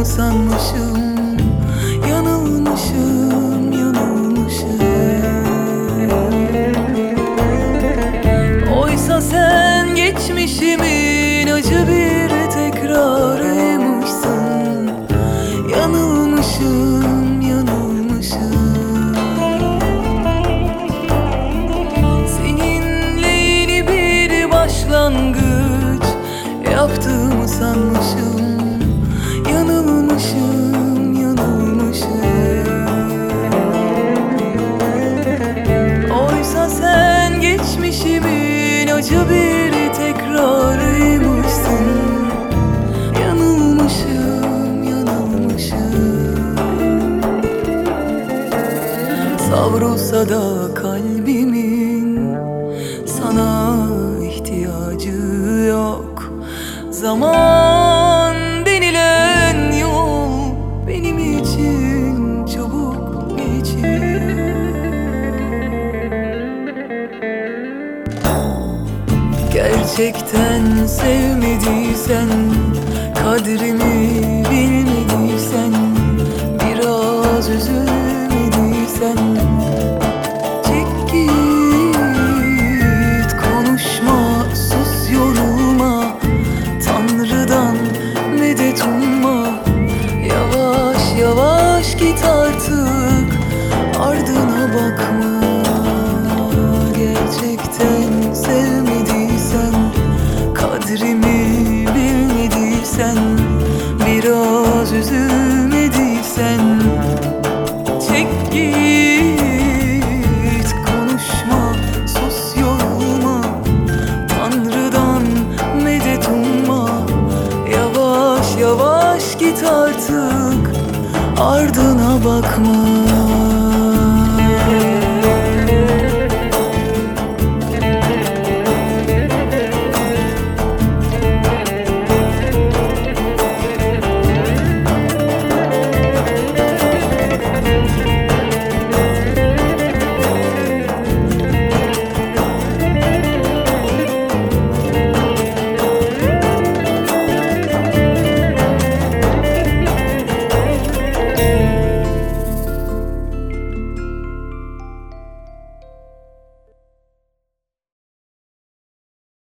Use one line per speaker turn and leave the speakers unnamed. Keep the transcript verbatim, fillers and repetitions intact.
Yaptığımı sanmışım, yanılmışım, yanılmışım. Oysa sen geçmişimin acı bir tekrarıymışsın. Yanılmışım, yanılmışım. Seninle yeni bir başlangıç yaptığımı sanmışım. Yanılmışım, yanılmışım. Oysa sen geçmişimin acı bir tekrarıymışsın. Yanılmışım, yanılmışım. Savrulsa da kalbimin sana ihtiyacı yok. Zaman denilen yol benim için çabuk geçiyor. Gerçekten sevmediysen, kadrimi bilmediysen, biraz üzülmediysen, çek git, konuşma, sus, yorulma. Tanrı'dan medet umma. Yavaş yavaş git artık, ardına bakma. Gerçekten sevmediysen, kadrimi bilmediysen, biraz üzülmediysen, çek git, konuşma, sus, yorulma. Tanrı'dan medet umma. Yavaş yavaş git artık, ardına bakma.